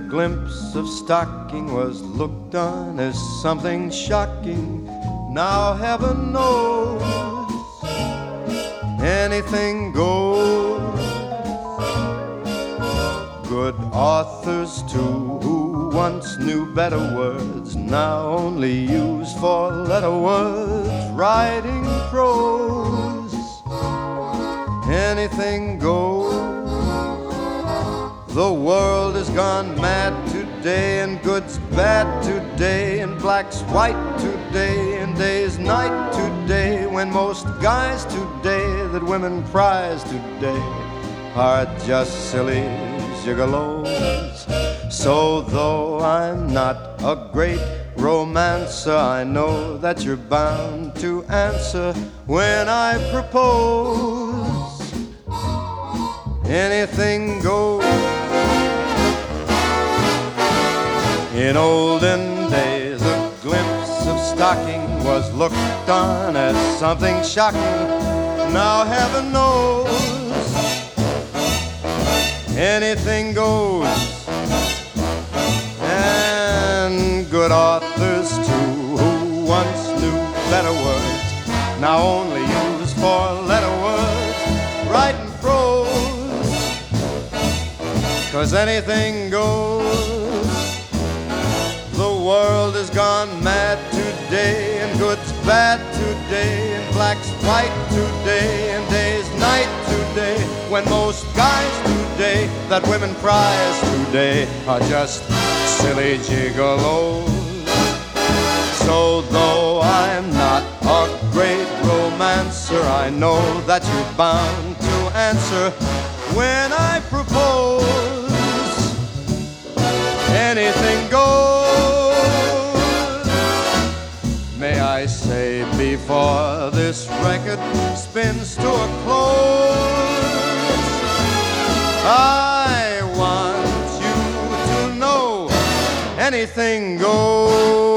glimpse of stocking was looked on as something shocking. Now heaven knows anything goes. Good authors too, who once knew better words, now only use four-letter words, writing prose. Anything goes. The world has gone mad today, and good's bad today, and black's white today, and day's night today, when most guys today that women prize today are just silly gigolos. So though I'm not a great romancer, I know that you're bound to answer when I propose. Anything goes. In olden days, a glimpse of stocking was looked on as something shocking. Now heaven knows anything goes. And good authors too, who once knew better words, now only use four-letter words, writing prose. 'Cause anything goes. The world has gone mad today, and good's bad today, and black's white today, and day's night today, when most guys today that women prize today are just silly gigolos. So though I'm not a great romancer, I know that you're bound to answer when I propose. Anything goes. May I say before this record spins to a close, I want you to know anything goes.